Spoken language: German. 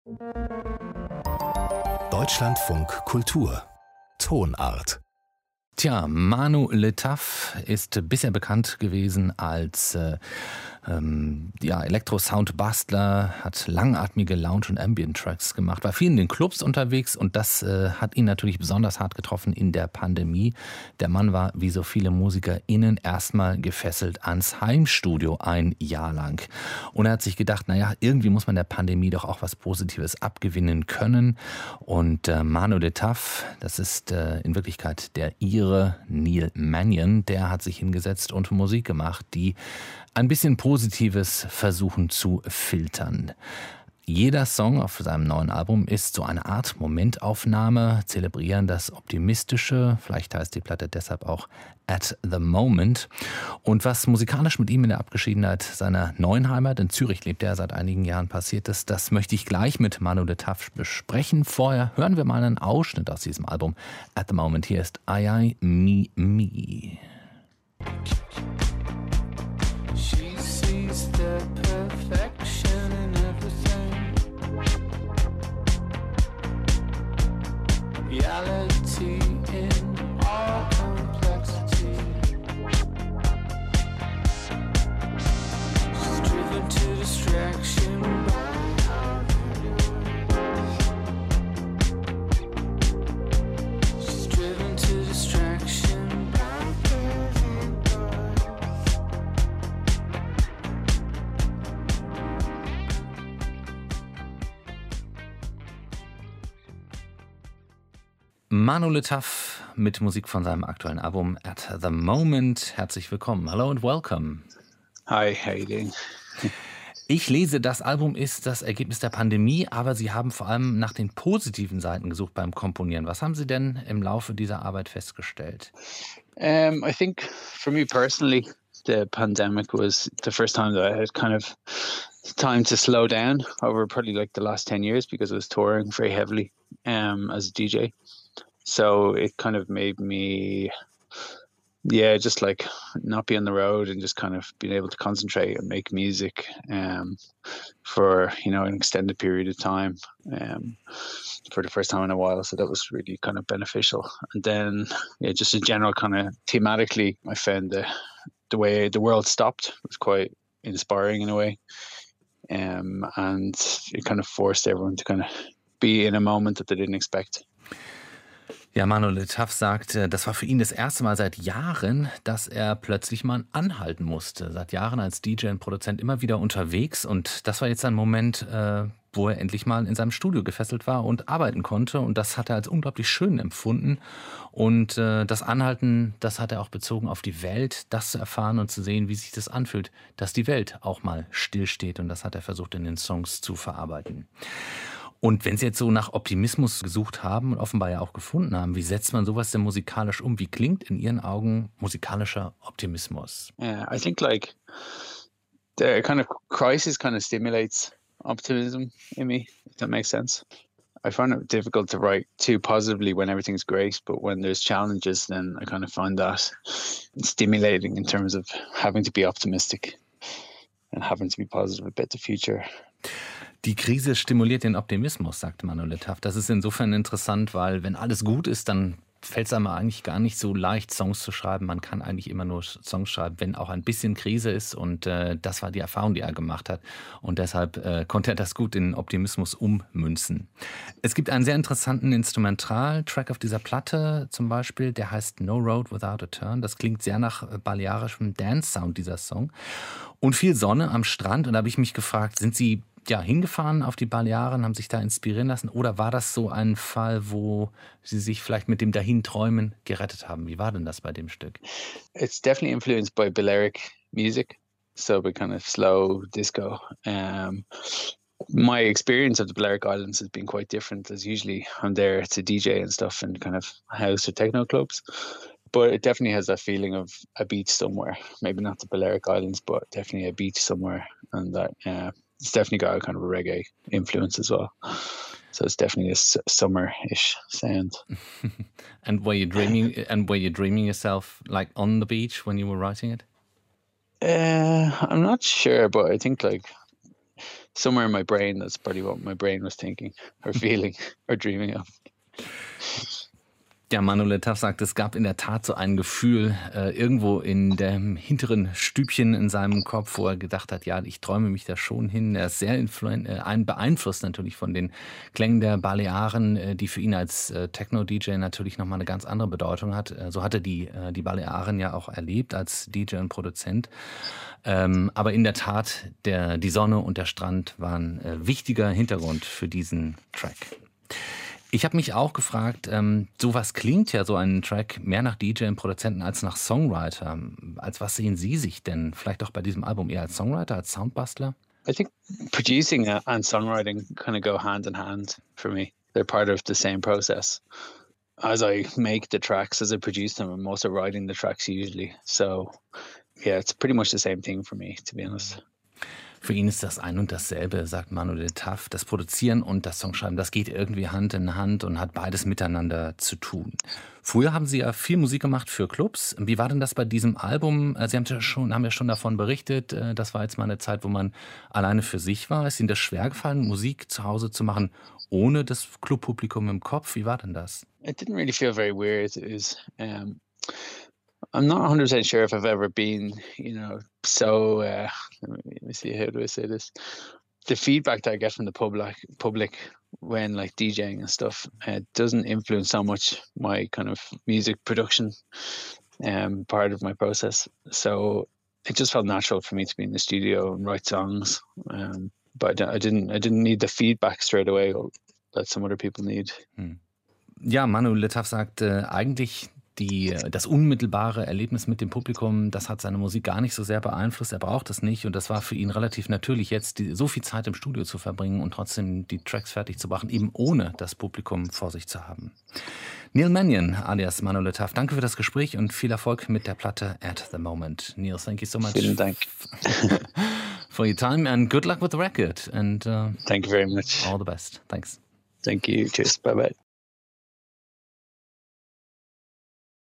Deutschlandfunk Kultur Tonart. Tja, Manu Letaff ist bisher bekannt gewesen als Elektro-Sound-Bastler, hat langatmige Lounge- und Ambient-Tracks gemacht, war viel in den Clubs unterwegs und das hat ihn natürlich besonders hart getroffen in der Pandemie. Der Mann war, wie so viele MusikerInnen, erstmal gefesselt ans Heimstudio ein Jahr lang. Und er hat sich gedacht, irgendwie muss man der Pandemie doch auch was Positives abgewinnen können. Und Manu Letaff, das ist in Wirklichkeit der Ire Neil Mannion, der hat sich hingesetzt und Musik gemacht, die ein bisschen Positives versuchen zu filtern. Jeder Song auf seinem neuen Album ist so eine Art Momentaufnahme, zelebrieren das Optimistische, vielleicht heißt die Platte deshalb auch At the Moment. Und was musikalisch mit ihm in der Abgeschiedenheit seiner neuen Heimat, in Zürich lebt er seit einigen Jahren, passiert ist, das möchte ich gleich mit Manu Letaff besprechen. Vorher hören wir mal einen Ausschnitt aus diesem Album At the Moment. Hier ist I, I, Me, Me. She sees the perfection in everything. Reality in all complexity. She's driven to distraction She's driven to distraction Manu Letaff mit Musik von seinem aktuellen Album At the Moment. Herzlich willkommen. Hello and welcome. Hi, how you doing? Ich lese, das Album ist das Ergebnis der Pandemie, aber Sie haben vor allem nach den positiven Seiten gesucht beim Komponieren. Was haben Sie denn im Laufe dieser Arbeit festgestellt? I think for me personally, the pandemic was the first time that I had kind of time to slow down over probably like the last 10 years because I was touring very heavily as a DJ. So it kind of made me, just like not be on the road and just kind of being able to concentrate and make music for, an extended period of time for the first time in a while. So that was really kind of beneficial. And then, just in general, kind of thematically, I found the way the world stopped was quite inspiring in a way. And it kind of forced everyone to kind of be in a moment that they didn't expect. Ja, Manu Letaff sagt, das war für ihn das erste Mal seit Jahren, dass er plötzlich mal anhalten musste. Seit Jahren als DJ und Produzent immer wieder unterwegs und das war jetzt ein Moment, wo er endlich mal in seinem Studio gefesselt war und arbeiten konnte und das hat er als unglaublich schön empfunden und das Anhalten, das hat er auch bezogen auf die Welt, das zu erfahren und zu sehen, wie sich das anfühlt, dass die Welt auch mal stillsteht und das hat er versucht in den Songs zu verarbeiten. Und wenn Sie jetzt so nach Optimismus gesucht haben und offenbar ja auch gefunden haben, wie setzt man sowas denn musikalisch um? Wie klingt in Ihren Augen musikalischer Optimismus? Yeah, I think like the kind of crisis kind of stimulates optimism in me, if that makes sense. I find it difficult to write too positively when everything's great, but when there's challenges, then I kind of find that stimulating in terms of having to be optimistic and having to be positive about the future. Die Krise stimuliert den Optimismus, sagt Manu Letaff. Das ist insofern interessant, weil wenn alles gut ist, dann fällt es einem eigentlich gar nicht so leicht, Songs zu schreiben. Man kann eigentlich immer nur Songs schreiben, wenn auch ein bisschen Krise ist. Und das war die Erfahrung, die er gemacht hat. Und deshalb konnte er das gut in Optimismus ummünzen. Es gibt einen sehr interessanten Instrumental-Track auf dieser Platte zum Beispiel, der heißt No Road Without a Turn. Das klingt sehr nach balearischem Dance-Sound, dieser Song. Und viel Sonne am Strand. Und da habe ich mich gefragt, sind Sie hingefahren auf die Balearen, haben sich da inspirieren lassen? Oder war das so ein Fall, wo Sie sich vielleicht mit dem Dahinträumen gerettet haben? Wie war denn das bei dem Stück? It's definitely influenced by Balearic music, so by kind of slow disco. My experience of the Balearic Islands has been quite different, as usually I'm there to DJ and stuff in kind of house or techno clubs. But it definitely has that feeling of a beach somewhere. Maybe not the Balearic Islands, but definitely a beach somewhere. And that it's definitely got a kind of a reggae influence as well. So it's definitely a summer-ish sound. And were you dreaming yourself like on the beach when you were writing it? I'm not sure, but I think like somewhere in my brain, that's probably what my brain was thinking or feeling or dreaming of. Ja, Manuel Taff sagt, es gab in der Tat so ein Gefühl irgendwo in dem hinteren Stübchen in seinem Kopf, wo er gedacht hat, ja, ich träume mich da schon hin. Er ist sehr beeinflusst natürlich von den Klängen der Balearen, die für ihn als Techno-DJ natürlich nochmal eine ganz andere Bedeutung hat. So hat er die Balearen ja auch erlebt als DJ und Produzent. Aber in der Tat, die Sonne und der Strand waren wichtiger Hintergrund für diesen Track. Ich habe mich auch gefragt, sowas klingt ja so ein Track mehr nach DJ und Produzenten als nach Songwriter. Als was sehen Sie sich denn? Vielleicht auch bei diesem Album eher als Songwriter, als Soundbastler? I think producing and songwriting kind of go hand in hand for me. They're part of the same process. As I make the tracks, as I produce them, I'm also writing the tracks usually. So yeah, it's pretty much the same thing for me, to be honest. Für ihn ist das ein und dasselbe, sagt Manuel Taff. Das Produzieren und das Songschreiben, das geht irgendwie Hand in Hand und hat beides miteinander zu tun. Früher haben Sie ja viel Musik gemacht für Clubs. Wie war denn das bei diesem Album? Sie haben ja schon davon berichtet, das war jetzt mal eine Zeit, wo man alleine für sich war. Ist Ihnen das schwer gefallen, Musik zu Hause zu machen, ohne das Clubpublikum im Kopf? Wie war denn das? It didn't really feel very weird. It was, I'm not 100% sure if I've ever been, so, let me see, how do I say this? The feedback that I get from the public when like DJing and stuff doesn't influence so much my kind of music production part of my process. So it just felt natural for me to be in the studio and write songs. But I didn't need the feedback straight away that some other people need. Ja, Manuel Taff sagt, eigentlich das unmittelbare Erlebnis mit dem Publikum, das hat seine Musik gar nicht so sehr beeinflusst. Er braucht es nicht und das war für ihn relativ natürlich, jetzt so viel Zeit im Studio zu verbringen und trotzdem die Tracks fertig zu machen, eben ohne das Publikum vor sich zu haben. Neil Mannion alias Manuel Taff, danke für das Gespräch und viel Erfolg mit der Platte At the Moment. Neil, thank you so much. Vielen Dank. For your time and good luck with the record. And thank you very much. All the best. Thanks. Thank you. Cheers. Bye-bye.